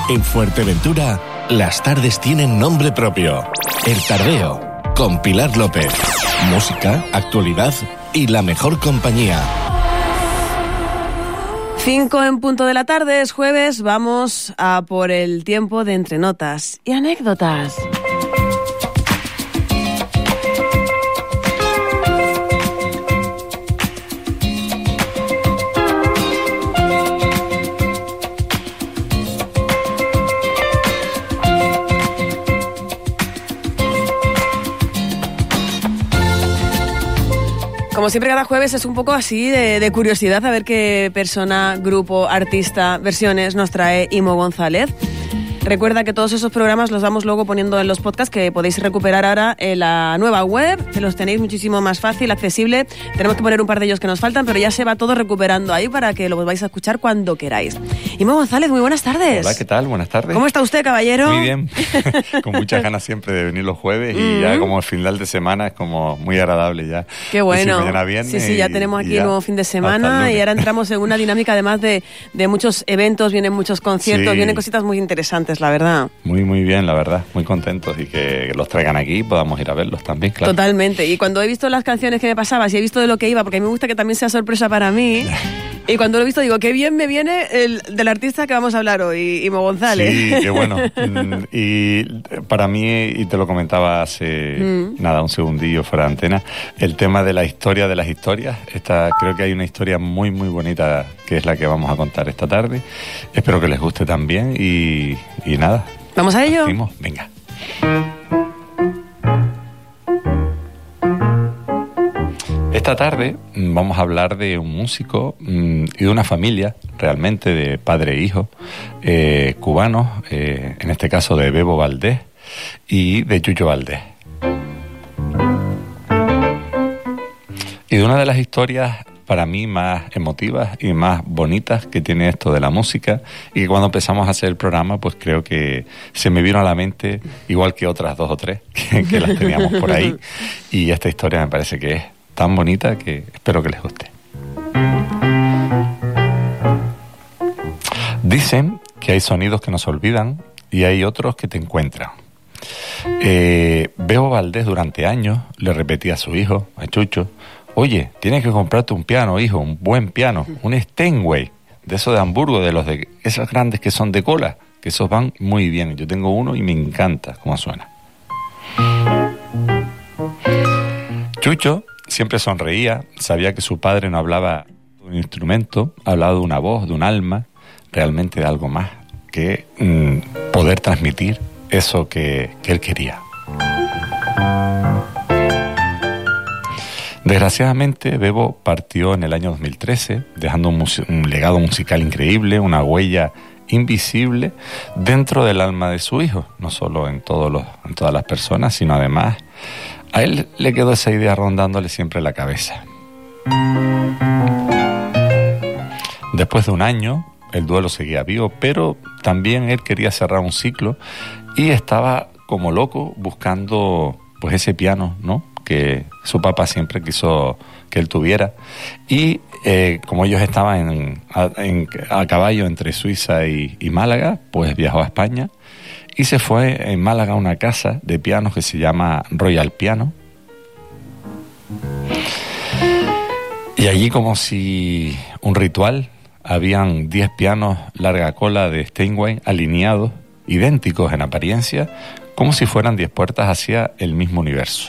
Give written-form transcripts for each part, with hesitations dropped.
En Fuerteventura, las tardes tienen nombre propio. El Tardeo, con Pilar López. Música, actualidad y la mejor compañía. 5 en punto de la tarde, es jueves, vamos a por el tiempo de entre notas y anécdotas. Como siempre, cada jueves es un poco así de curiosidad a ver qué persona, grupo, artista, versiones nos trae Imo González. Recuerda que todos esos programas los vamos luego poniendo en los podcasts que podéis recuperar ahora en la nueva web, que los tenéis muchísimo más fácil, accesible. Tenemos que poner un par de ellos que nos faltan, pero ya se va todo recuperando ahí para que lo volváis a escuchar cuando queráis. Imo González, muy buenas tardes. Hola, ¿qué tal? Buenas tardes. ¿Cómo está usted, caballero? Muy bien, con muchas ganas siempre de venir los jueves y ya como el final de semana es como muy agradable ya. Qué bueno. Mañana viernes sí, ya tenemos aquí el nuevo fin de semana y ahora entramos en una dinámica además de muchos eventos, vienen muchos conciertos, sí. Vienen cositas muy interesantes, la verdad. Muy bien, la verdad, muy contentos y que los traigan aquí y podamos ir a verlos también, claro. Totalmente, y cuando he visto las canciones que me pasabas y he visto de lo que iba, porque a mí me gusta que también sea sorpresa para mí, y cuando lo he visto digo, qué bien me viene del artista que vamos a hablar hoy, Imo González. Sí, qué bueno. Y para mí, y te lo comentaba hace un segundillo fuera de antena, el tema de la historia de las historias, creo que hay una historia muy bonita que es la que vamos a contar esta tarde. Espero que les guste también y nada. ¿Vamos a ello? Venga. Esta tarde vamos a hablar de un músico y de una familia, realmente de padre e hijo, cubanos, en este caso de Bebo Valdés y de Chucho Valdés. Y de una de las historias para mí más emotivas y más bonitas que tiene esto de la música, y que cuando empezamos a hacer el programa pues creo que se me vino a la mente, igual que otras 2 o 3 que las teníamos por ahí, y esta historia me parece que es tan bonita que espero que les guste. Dicen que hay sonidos que nos olvidan y hay otros que te encuentran. Bebo Valdés durante años le repetía a su hijo, a Chucho: oye, tienes que comprarte un piano, hijo, un buen piano, un Steinway, de esos de Hamburgo, de esos grandes que son de cola, que esos van muy bien. Yo tengo uno y me encanta cómo suena. Chucho siempre sonreía, sabía que su padre no hablaba de un instrumento, hablaba de una voz, de un alma, realmente de algo más, que poder transmitir eso que él quería. Desgraciadamente, Bebo partió en el año 2013, dejando un legado musical increíble, una huella invisible dentro del alma de su hijo, no solo en todas las personas, sino además a él le quedó esa idea rondándole siempre la cabeza. Después de un año, el duelo seguía vivo, pero también él quería cerrar un ciclo y estaba como loco buscando pues ese piano, ¿no?, que su papá siempre quiso que él tuviera. Y como ellos estaban a caballo entre Suiza y Málaga, pues viajó a España y se fue en Málaga a una casa de pianos que se llama Royal Piano. Y allí, como si un ritual, habían 10 pianos larga cola de Steinway alineados, idénticos en apariencia, como si fueran 10 puertas hacia el mismo universo.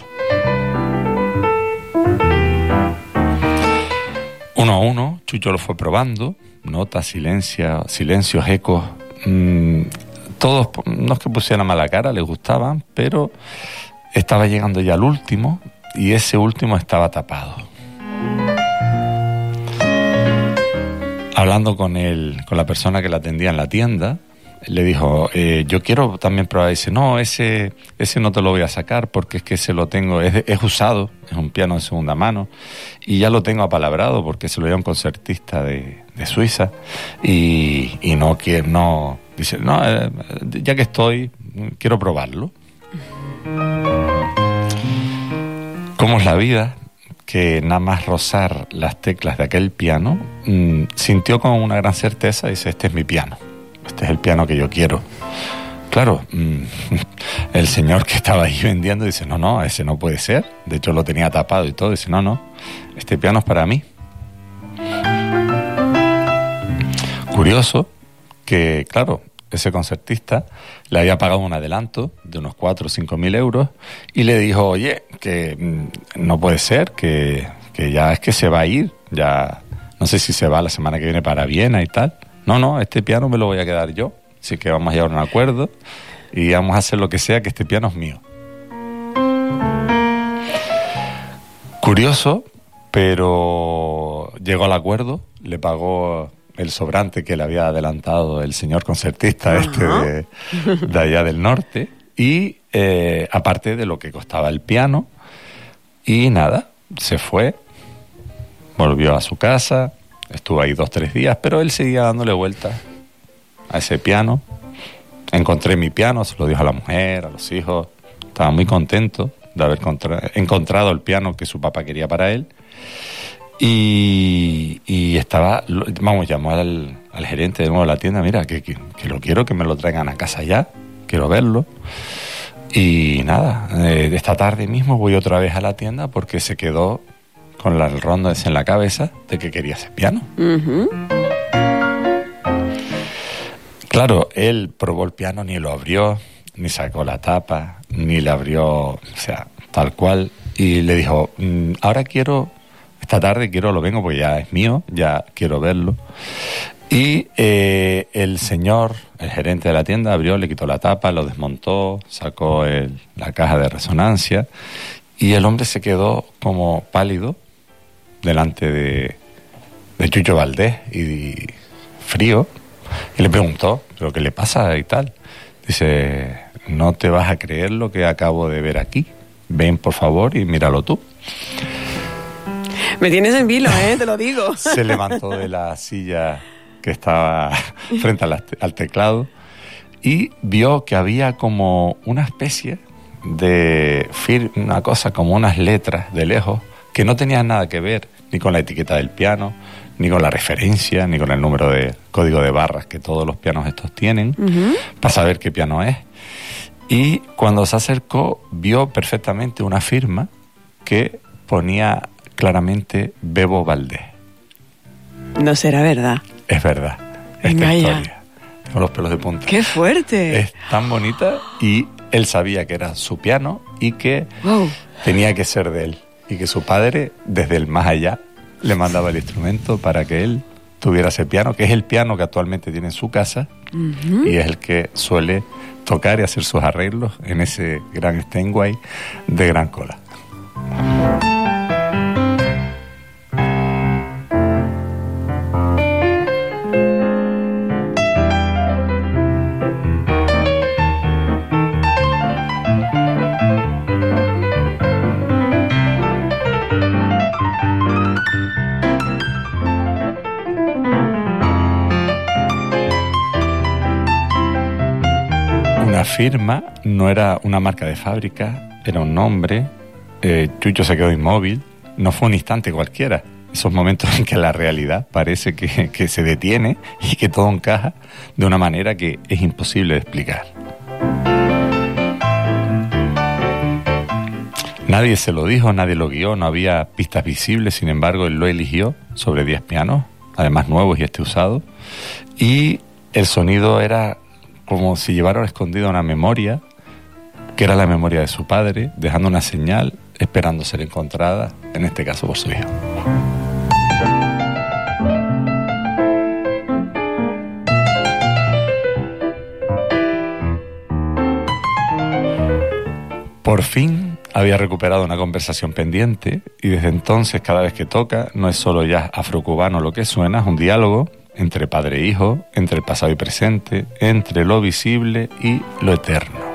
Uno a uno, Chucho lo fue probando, notas, silencios, ecos. Todos, no es que pusieran mala cara, les gustaban, pero estaba llegando ya al último y ese último estaba tapado. Hablando con la persona que la atendía en la tienda, le dijo, yo quiero también probar. Dice, no, ese no te lo voy a sacar porque es que ese lo tengo, es usado, es un piano de segunda mano y ya lo tengo apalabrado porque se lo dio a un concertista de Suiza y no, dice, no, ya que estoy, quiero probarlo. ¿Cómo es la vida? Que nada más rozar las teclas de aquel piano, sintió con una gran certeza, dice, este es mi piano. este es el piano que yo quiero. Claro, el señor que estaba ahí vendiendo dice, no, ese no puede ser. De hecho, lo tenía tapado y todo. Dice, no, este piano es para mí. Curioso que, claro, ese concertista le había pagado un adelanto de unos 4 o 5 mil euros y le dijo, oye, que no puede ser, que ya es que se va a ir, ya no sé si se va la semana que viene para Viena y tal. No, este piano me lo voy a quedar yo, así que vamos a llegar a un acuerdo y vamos a hacer lo que sea, que este piano es mío. Curioso, pero llegó al acuerdo, le pagó el sobrante que le había adelantado el señor concertista de allá del norte, y aparte de lo que costaba el piano, y nada, se fue, volvió a su casa, estuvo ahí 2 o 3 días, pero él seguía dándole vueltas a ese piano. Encontré mi piano, se lo dijo a la mujer, a los hijos, estaba muy contento de haber encontrado el piano que su papá quería para él. Y estaba, llamó al gerente de nuevo de la tienda, mira, que lo quiero, que me lo traigan a casa ya, quiero verlo. Y nada, esta tarde mismo voy otra vez a la tienda porque se quedó con el rondo ese en la cabeza de que quería ese piano. Uh-huh. Claro, él probó el piano, ni lo abrió, ni sacó la tapa, ni le abrió, o sea, tal cual, y le dijo, ahora esta tarde lo vengo porque ya es mío, ya quiero verlo. Y el señor, el gerente de la tienda, abrió, le quitó la tapa, lo desmontó, sacó la caja de resonancia, y el hombre se quedó como pálido delante de Chucho Valdés y frío, y le preguntó, ¿pero qué le pasa y tal? Dice, no te vas a creer lo que acabo de ver aquí, ven por favor y míralo tú. Me tienes en vilo, te lo digo. Se levantó de la silla que estaba frente al teclado y vio que había como una especie de una cosa como unas letras de lejos que no tenían nada que ver ni con la etiqueta del piano, ni con la referencia, ni con el número de código de barras que todos los pianos estos tienen, uh-huh, para saber qué piano es. Y cuando se acercó vio perfectamente una firma que ponía claramente Bebo Valdés. No será verdad. Es verdad. Esta historia. Tengo los pelos de punta. ¡Qué fuerte! Es tan bonita, y él sabía que era su piano y que tenía que ser de él. Y que su padre, desde el más allá, le mandaba el instrumento para que él tuviera ese piano, que es el piano que actualmente tiene en su casa, uh-huh, y es el que suele tocar y hacer sus arreglos en ese gran Steinway de gran cola. Firma no era una marca de fábrica, era un nombre. Chucho se quedó inmóvil. No fue un instante cualquiera, esos momentos en que la realidad parece que se detiene y que todo encaja de una manera que es imposible de explicar. Nadie se lo dijo, nadie lo guió, no había pistas visibles, sin embargo él lo eligió sobre 10 pianos, además nuevos y usado, y el sonido era como si llevaran escondida una memoria, que era la memoria de su padre, dejando una señal, esperando ser encontrada, en este caso por su hijo. Por fin había recuperado una conversación pendiente, y desde entonces, cada vez que toca, no es solo jazz afrocubano lo que suena, es un diálogo entre padre e hijo, entre el pasado y presente, entre lo visible y lo eterno.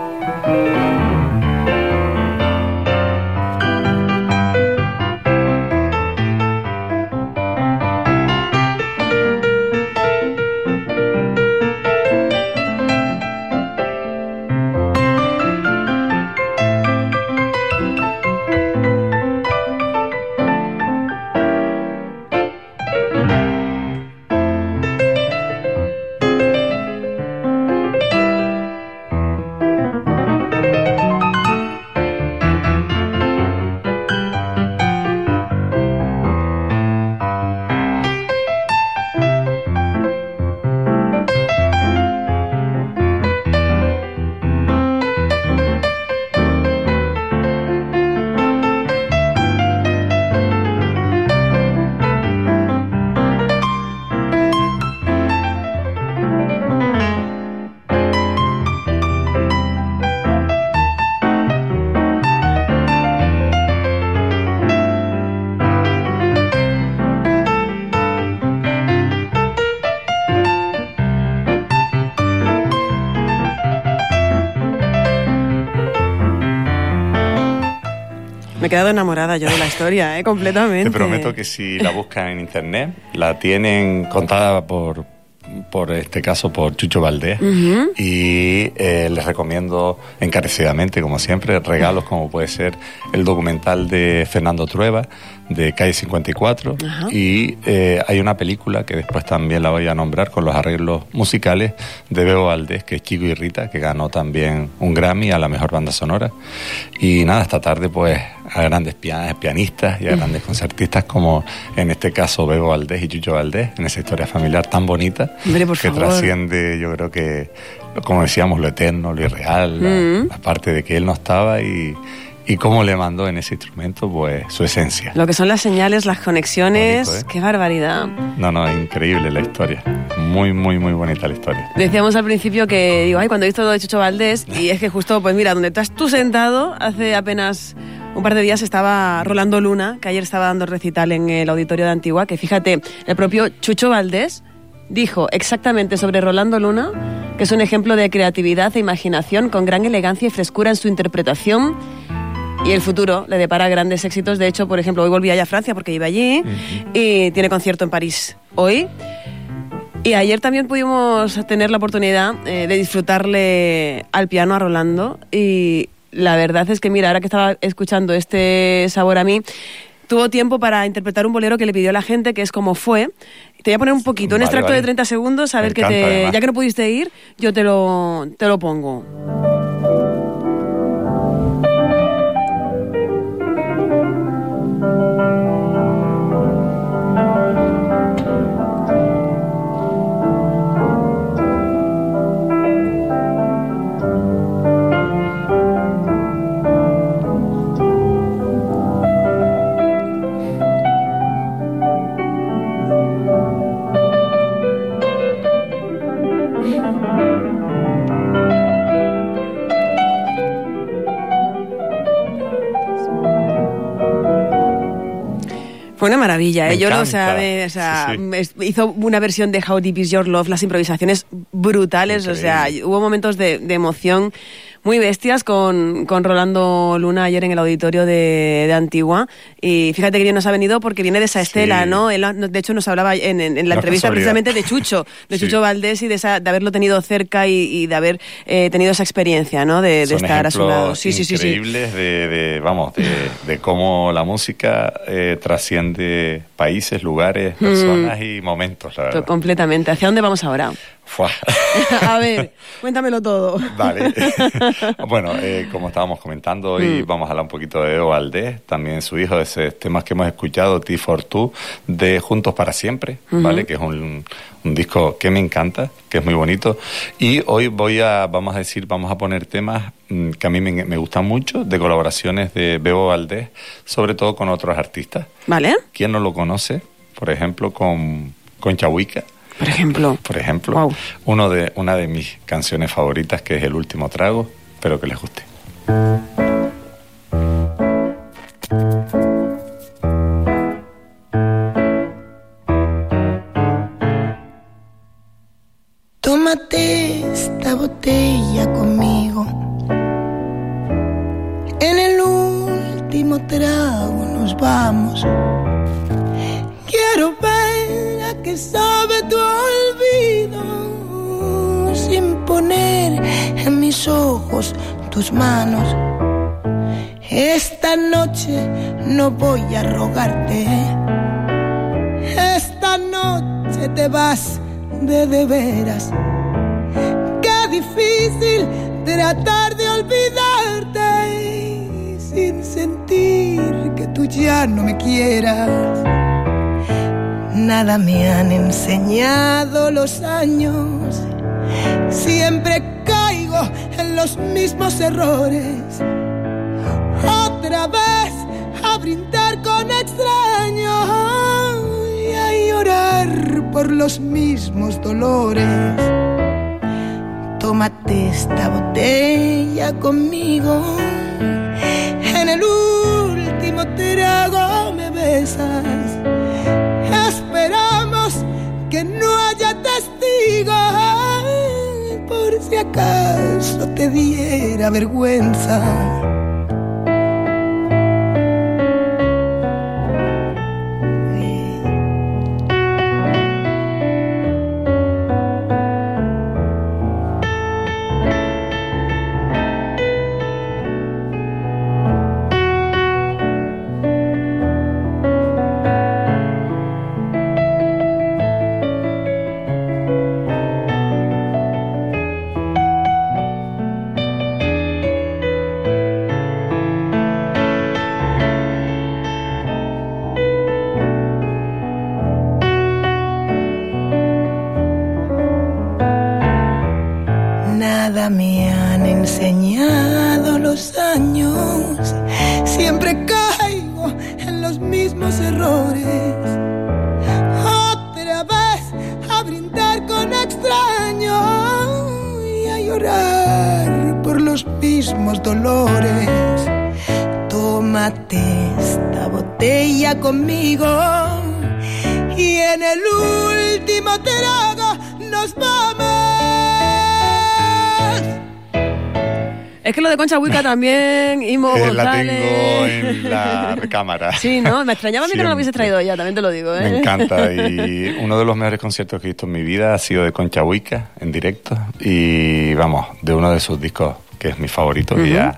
Me he quedado enamorada yo de la historia, completamente. Te prometo que si la buscan en internet, la tienen contada por este caso por Chucho Valdés, y les recomiendo encarecidamente, como siempre, regalos como puede ser el documental de Fernando Trueba, de Calle 54, y hay una película que después también la voy a nombrar con los arreglos musicales de Bebo Valdés, que es Chico y Rita, que ganó también un Grammy a la mejor banda sonora. Y nada, esta tarde pues a grandes pianistas y a grandes concertistas como en este caso Bebo Valdés y Chucho Valdés, en esa historia familiar tan bonita. Hombre, por que favor. Trasciende, yo creo que, como decíamos, lo eterno, lo irreal, la parte de que él no estaba y cómo le mandó en ese instrumento pues su esencia. Lo que son las señales, las conexiones, bonito, qué barbaridad. No, increíble la historia. Muy, muy, muy bonita la historia. Decíamos al principio que, digo, cuando he visto lo de Chucho Valdés, y es que justo, pues mira, donde estás tú sentado, hace apenas un par de días estaba Rolando Luna, que ayer estaba dando recital en el Auditorio de Antigua, que fíjate, el propio Chucho Valdés dijo exactamente sobre Rolando Luna que es un ejemplo de creatividad e imaginación con gran elegancia y frescura en su interpretación, y el futuro le depara grandes éxitos. De hecho, por ejemplo, hoy volví allá a Francia porque iba allí y tiene concierto en París hoy. Y ayer también pudimos tener la oportunidad de disfrutarle al piano a Rolando, y la verdad es que, mira, ahora que estaba escuchando este Sabor a mí, tuvo tiempo para interpretar un bolero que le pidió a la gente, que es Como Fue. Te voy a poner un poquito, un extracto de 30 segundos, a ver que ya que no pudiste ir, yo te lo pongo. Fue una maravilla, yo no, sí. Hizo una versión de How Deep Is Your Love, las improvisaciones brutales, increíble. Hubo momentos de emoción muy bestias con Rolando Luna ayer en el Auditorio de Antigua, y fíjate que bien nos ha venido porque viene de esa estela, ¿no? Él, de hecho, nos hablaba en la entrevista precisamente de Chucho, Chucho Valdés, y de haberlo tenido cerca y de haber tenido esa experiencia, ¿no? De estar a su lado. Sí, increíbles de cómo la música trasciende países, lugares, personas y momentos, la verdad. Completamente. ¿Hacia dónde vamos ahora? A ver, cuéntamelo todo. Vale. Bueno, como estábamos comentando, hoy vamos a hablar un poquito de Bebo Valdés, también su hijo, de esos temas que hemos escuchado, T for Two, de Juntos para Siempre, ¿vale? Que es un disco que me encanta, que es muy bonito. Y hoy vamos a poner temas que a mí me gustan mucho, de colaboraciones de Bebo Valdés, sobre todo con otros artistas. ¿Vale? ¿Quién no lo conoce? Por ejemplo, con Chahuica. Por ejemplo, wow. Una de mis canciones favoritas, que es El Último Trago. Espero que les guste. Tómate esta botella conmigo. En el último trago nos vamos. Quiero ver a qué sabe tu olvido, sin poner en mis ojos tus manos. Esta noche no voy a rogarte. Esta noche te vas de veras. Qué difícil tratar de olvidarte sin sentir que tú ya no me quieras. Nada me han enseñado los años. Siempre caigo en los mismos errores. Otra vez a brindar con extraños y a llorar por los mismos dolores. Tómate esta botella conmigo. En el último trago me besas. Esperamos que no haya testigos, por si acaso te diera vergüenza. nada me han enseñado los años. Siempre caigo en los mismos errores. Otra vez a brindar con extraños y a llorar por los mismos dolores. Tómate esta botella conmigo y en el último trago nos vamos. Es que lo de Concha Huica también, Imo González. La tengo en la recámara. Sí, ¿no? Me extrañaba a mí que no lo hubiese traído ya, también te lo digo, ¿eh? Me encanta. Y uno de los mejores conciertos que he visto en mi vida ha sido de Concha Huica, en directo. Y vamos, de uno de sus discos, que es mi favorito, que ya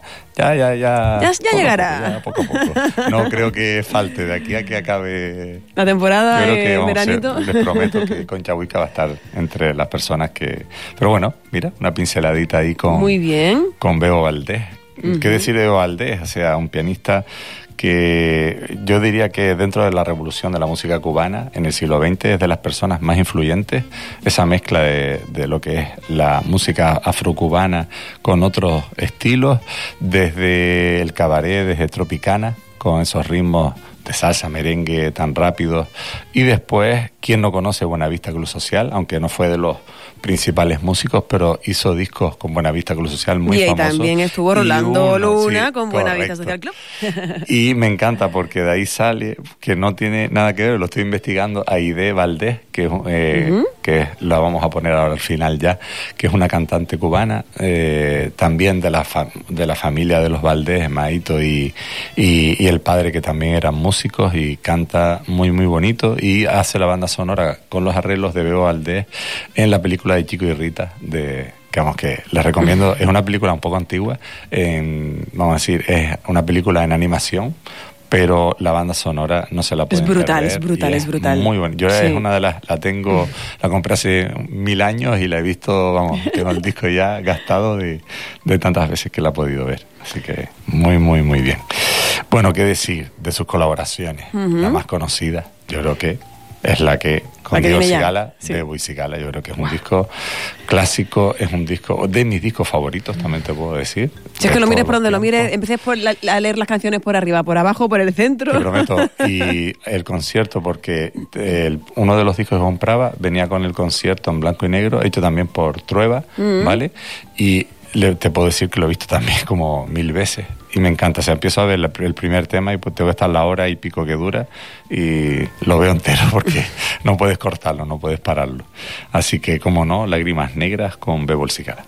llegará. Poco a poco. No creo que falte de aquí a que acabe la temporada, yo creo que, veranito. Les prometo que Concha Huica va a estar entre las personas que... Pero bueno, mira, una pinceladita ahí con... Muy bien. Con Bebo Valdés. ¿Qué decir de Bebo Valdés? O sea, un pianista que yo diría que dentro de la revolución de la música cubana en el siglo XX es de las personas más influyentes. Esa mezcla de lo que es la música afrocubana con otros estilos, desde el cabaret, desde Tropicana, con esos ritmos de salsa, merengue tan rápidos, y después, ¿quién no conoce Buenavista Club Social? Aunque no fue de los principales músicos, pero hizo discos con Buenavista Club Social muy famosos. Y también estuvo Rolando Luna con Buenavista Social Club. Y me encanta porque de ahí sale, que no tiene nada que ver, lo estoy investigando, Aide Valdés, que la vamos a poner ahora al final ya, que es una cantante cubana, también de la familia de los Valdés, Maito y el padre, que también eran músicos, y canta muy muy bonito, y hace la banda sonora con los arreglos de Bebo Valdés en la película de Chico y Rita, que les recomiendo. Es una película un poco antigua, vamos a decir, es una película en animación, pero la banda sonora no se la pueden perder. Es brutal. Muy buena. Yo es una de la compré hace 1000 años y la he visto, vamos, tengo el disco ya gastado de tantas veces que la he podido ver. Así que muy, muy, muy bien. Bueno, qué decir de sus colaboraciones. La más conocida, yo creo que es la que con Diego Cigala, sí. Bebo y Cigala. Yo creo que es un disco clásico, es un disco de mis discos favoritos, también te puedo decir. Si es que lo mires por donde lo mires, empecé a leer las canciones por arriba, por abajo, por el centro. Te prometo. Y el concierto, porque uno de los discos que compraba venía con el concierto en blanco y negro, hecho también por Trueba, ¿vale? Y te puedo decir que lo he visto también como 1000 veces. Y me encanta, o sea, empiezo a ver el primer tema y pues tengo que estar la hora y pico que dura y lo veo entero porque no puedes cortarlo, no puedes pararlo. Así que, como no, Lágrimas Negras con Bebo y Cigala.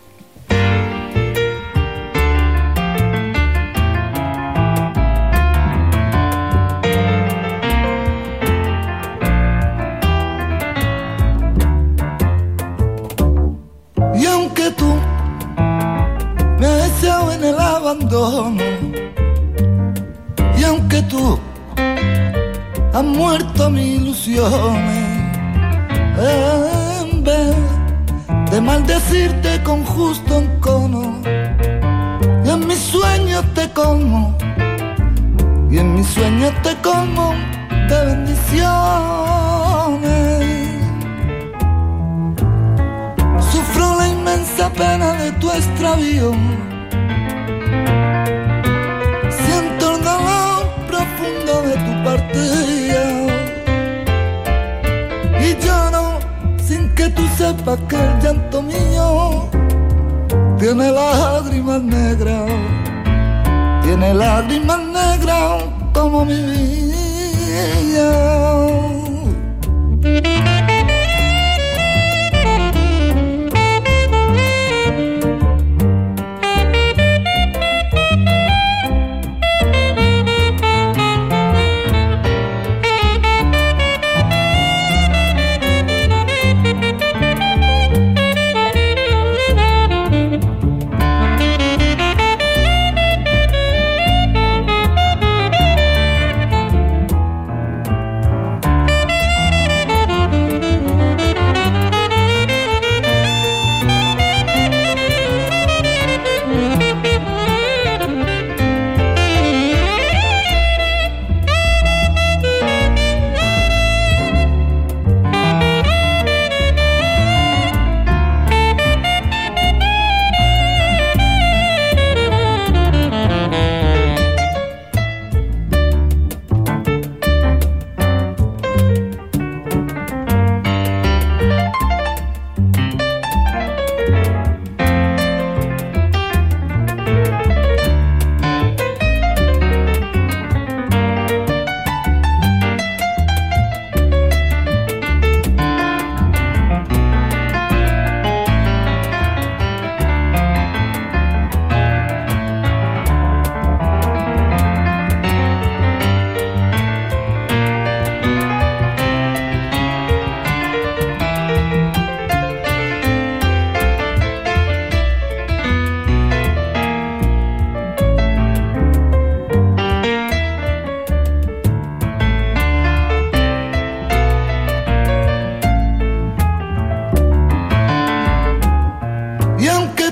Y aunque tú me has deseado en el abandono, y aunque tú has muerto mis ilusiones, en vez de maldecirte con justo encono, y en mis sueños te como, y en mis sueños te como de bendiciones. Sufro la inmensa pena de tu extravío, siento el dolor profundo de tu partida, y lloro sin que tú sepas que el llanto mío tiene lágrimas negras, como mi vida.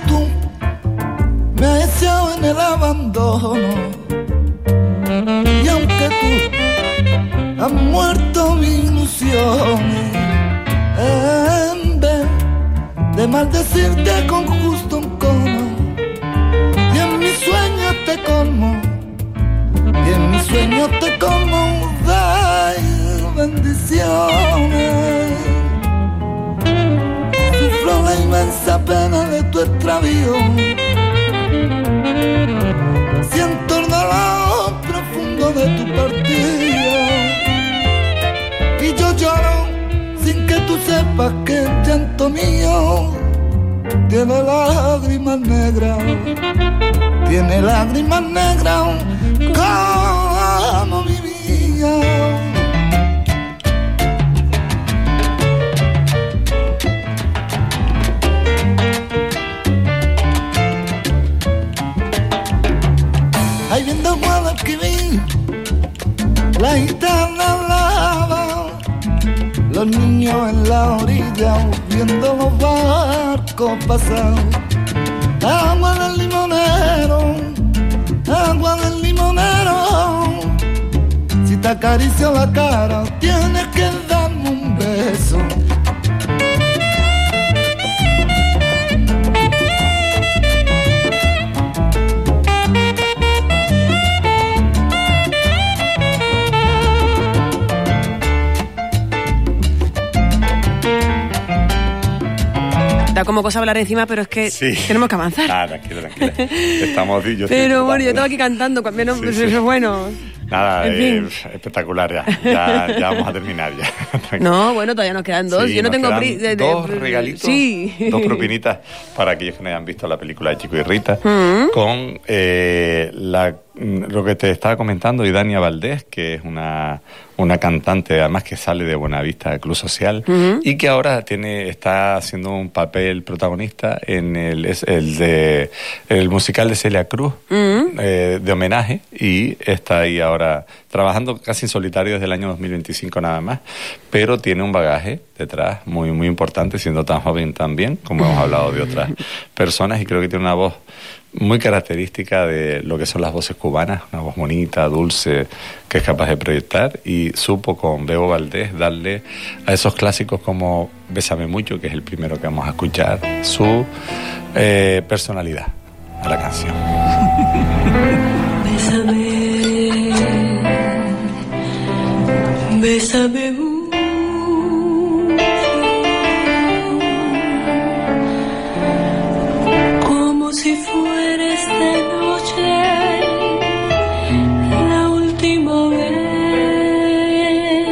tú me has echado en el abandono, y aunque tú has muerto mi ilusión, en vez de maldecirte con justo encono, y en mis sueños te colmo, y en mis sueños te colmo de bendiciones. Sufro la inmensa pena de tu extravío, siento el dolor profundo de tu partida, y yo lloro sin que tú sepas que el llanto mío tiene lágrimas negras, tiene lágrimas negras como mi vida. Ahí viendo Guadalquivir, la gitana lava, los niños en la orilla viendo los barcos pasar. Agua del limonero, agua del limonero, si te acaricio la cara tienes que darme un beso. Da como cosa hablar encima, pero es que Sí. tenemos que avanzar. Ah, tranquila. Estamos, yo Pero bueno, yo tengo aquí cantando, no, Sí. bueno. Nada, En fin. espectacular ya vamos a terminar ya. No, bueno, todavía nos quedan dos. Sí, yo no nos tengo quedan dos regalitos, sí. dos propinitas para aquellos que no hayan visto la película de Chico y Rita, con lo que te estaba comentando, Idania Valdés, que es una cantante además que sale de Buenavista Club Social, y que ahora está haciendo un papel protagonista en el musical de Celia Cruz, de homenaje, y está ahí ahora trabajando casi en solitario desde el año 2025 nada más, pero tiene un bagaje detrás muy, muy importante, siendo tan joven también, como hemos hablado de otras personas, y creo que tiene una voz muy característica de lo que son las voces cubanas, una voz bonita, dulce, que es capaz de proyectar, y supo con Bebo Valdés darle a esos clásicos como Bésame Mucho, que es el primero que vamos a escuchar, su personalidad a la canción. Bésame mucho, como si fuera esta noche la última vez.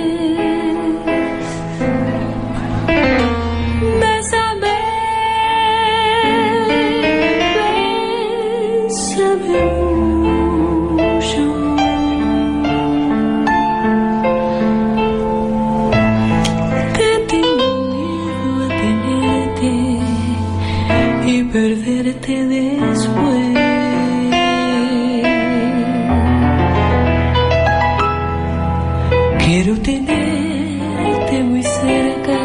Bésame, bésame mucho. Perderte después. Quiero tenerte muy cerca,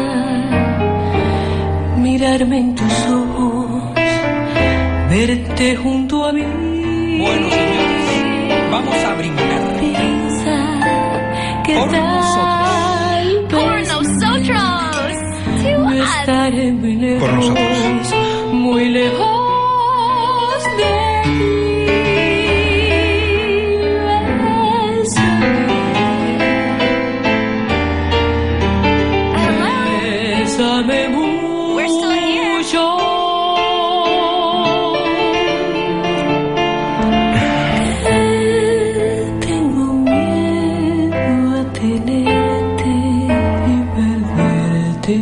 mirarme en tus ojos, verte junto a mí. Bueno, señores, vamos a brindar. Piensa que Por tal Por nosotros. no estaré muy lejos, Por nosotros. muy lejos de ti. Bésame We're still here. mucho. Tengo miedo a tenerte y perderte.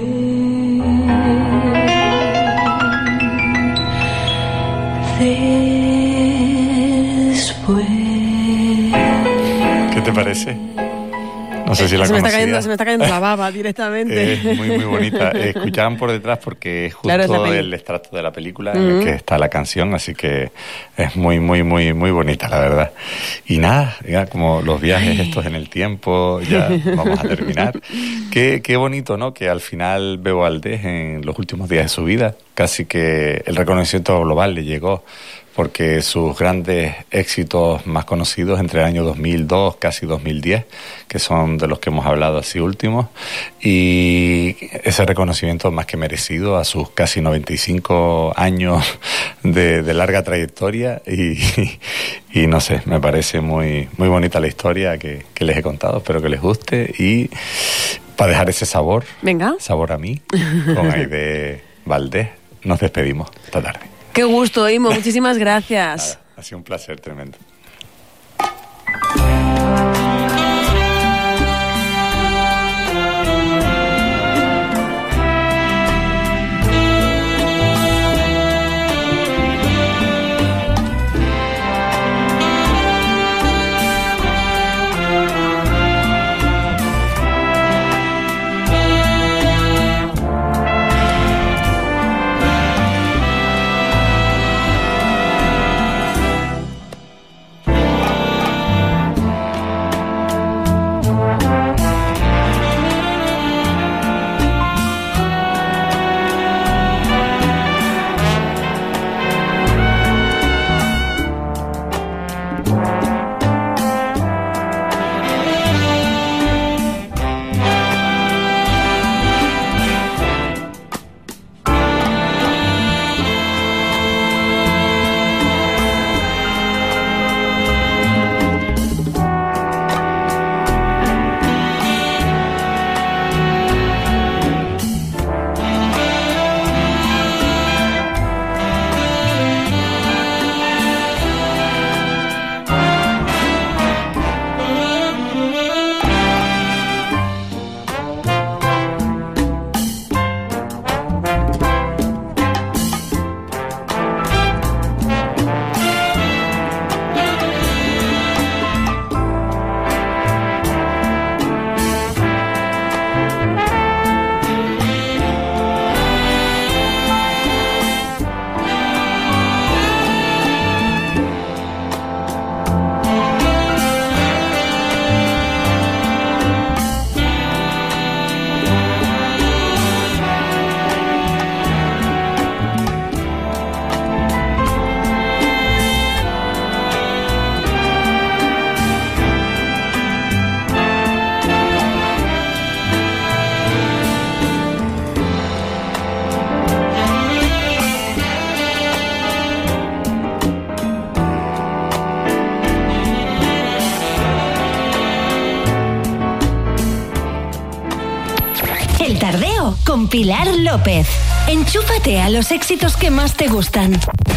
Después. ¿Qué te parece? No sé si la se me conocías. está cayendo la baba directamente. Es muy, muy bonita. Escuchaban por detrás porque es justo Claro, es el extracto de la película en el que está la canción, así que es muy, muy, muy, muy bonita, la verdad. Y nada, ya como los viajes estos en el tiempo, ya vamos a terminar. Qué bonito, ¿no? Que al final Bebo Valdés, en los últimos días de su vida, casi que el reconocimiento global le llegó, porque sus grandes éxitos más conocidos entre el año 2002, casi 2010, que son de los que hemos hablado así últimos, y ese reconocimiento más que merecido a sus casi 95 años de larga trayectoria, y no sé, me parece muy, muy bonita la historia que les he contado, espero que les guste, y para dejar ese sabor, Venga. sabor a mí, con Aide Valdés, nos despedimos esta tarde. Qué gusto, Imo, muchísimas gracias. Nada, ha sido un placer tremendo. El Tardeo con Pilar López. Enchúfate a los éxitos que más te gustan.